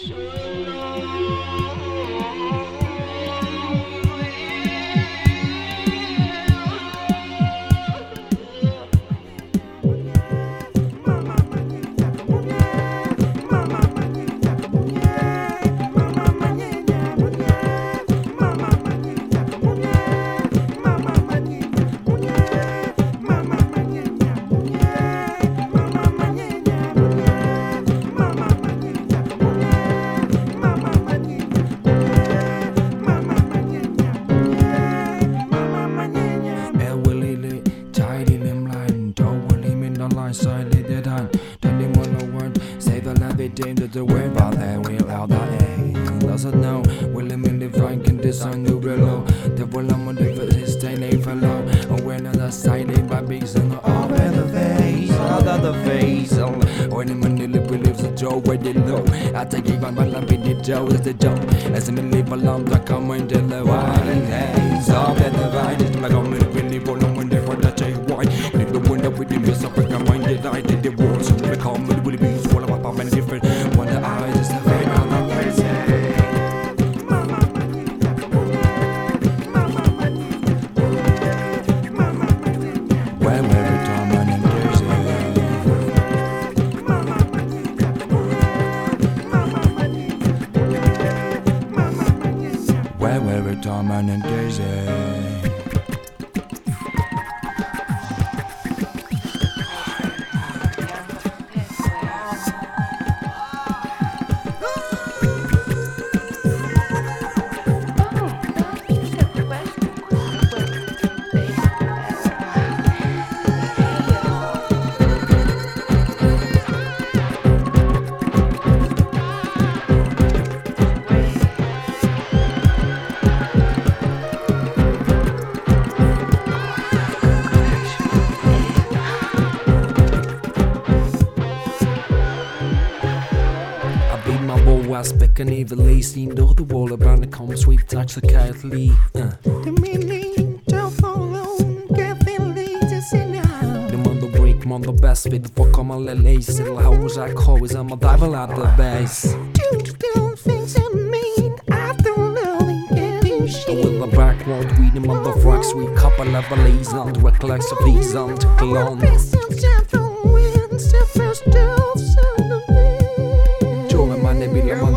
Deemed that the way by that will out that doesn't know will immediately find can design new real the will I'm on the face stay for low and when the side by beats and all in the face out of the face when the money believes the joe where they low I take it on my lamp in the joe is the joke as in the live along the come into the wild and haze all that divided like I'm really born when they for the change white if the window with the music I mind that I did the world so we come with the beats full of many different when the eyes is the fade on the crazy when every time I'm in Jersey when every time I'm in Jersey I speak an evil easy know the wall around the common sweet touch the cat leave The meaning to follow, get feeling to see now. The mother break, mother best with the fuck on my little ace little house I call is I'm a devil at the base Do things I mean, I don't know getting The shit. will the backward we the motherfucker sweet couple level ease on the reckless of these on to cologne Best of gentle winds, the first of sound of me. Joe and my name